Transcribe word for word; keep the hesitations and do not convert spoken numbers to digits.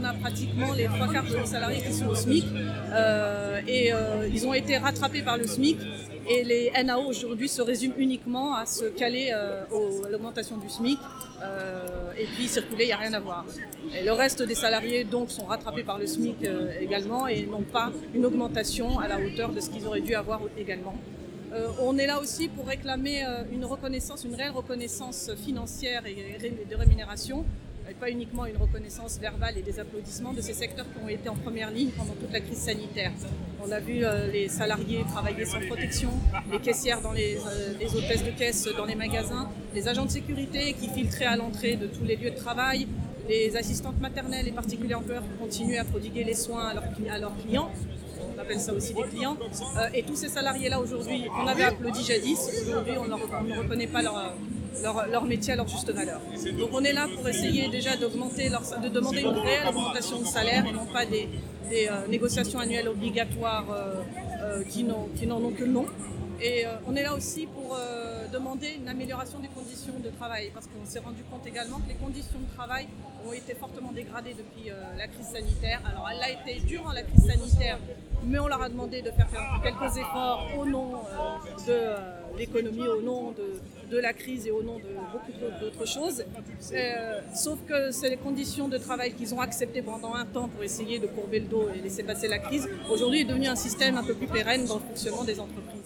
a pratiquement les trois quarts de nos salariés qui sont au SMIC euh, et euh, ils ont été rattrapés par le SMIC et les N A O aujourd'hui se résument uniquement à se caler euh, au, à l'augmentation du SMIC euh, et puis circuler, il n'y a rien à voir. Et le reste des salariés donc sont rattrapés par le SMIC euh, également et n'ont pas une augmentation à la hauteur de ce qu'ils auraient dû avoir également. Euh, on est là aussi pour réclamer euh, une reconnaissance, une réelle reconnaissance financière et de rémunération, et pas uniquement une reconnaissance verbale et des applaudissements de ces secteurs qui ont été en première ligne pendant toute la crise sanitaire. On a vu euh, les salariés travailler sans protection, les caissières dans les, euh, les hôtesses de caisse dans les magasins, les agents de sécurité qui filtraient à l'entrée de tous les lieux de travail, les assistantes maternelles et particuliers employeurs qui continuent à prodiguer les soins à leurs, à leurs clients. On appelle ça aussi des clients. Euh, et tous ces salariés-là aujourd'hui, on avait applaudi jadis, aujourd'hui on, leur, on ne reconnaît pas leur, leur, leur métier à leur juste valeur. Donc on est là pour essayer déjà d'augmenter leur, de demander une réelle augmentation de salaire et non pas des, des euh, négociations annuelles obligatoires euh, euh, qui, n'ont, qui n'en ont que le nom. Et euh, on est là aussi pour euh, demander une amélioration des conditions de travail parce qu'on s'est rendu compte également que les conditions de travail ont été fortement dégradées depuis euh, la crise sanitaire. Alors elle a été durant la crise sanitaire, mais on leur a demandé de faire quelques efforts au nom euh, de euh, l'économie, au nom de, de la crise et au nom de beaucoup d'autres choses. Euh, sauf que c'est les conditions de travail qu'ils ont acceptées pendant un temps pour essayer de courber le dos et laisser passer la crise. Aujourd'hui est devenu un système un peu plus pérenne dans le fonctionnement des entreprises.